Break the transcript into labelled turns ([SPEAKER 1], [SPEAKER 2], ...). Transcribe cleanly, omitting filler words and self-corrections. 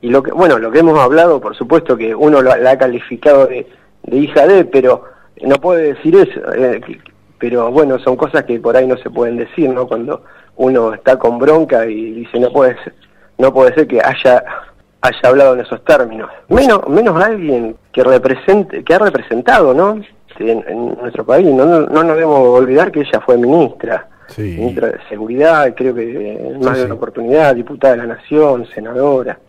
[SPEAKER 1] y lo que hemos hablado, por supuesto que uno la ha calificado de hija de, pero no puede decir eso, pero bueno, son cosas que por ahí no se pueden decir, ¿no? Cuando uno está con bronca y dice no puede ser que haya hablado en esos términos, menos alguien que ha representado, ¿no? En nuestro país. No nos debemos olvidar que ella fue ministra de Seguridad, creo que en más de una oportunidad, diputada de la Nación, senadora.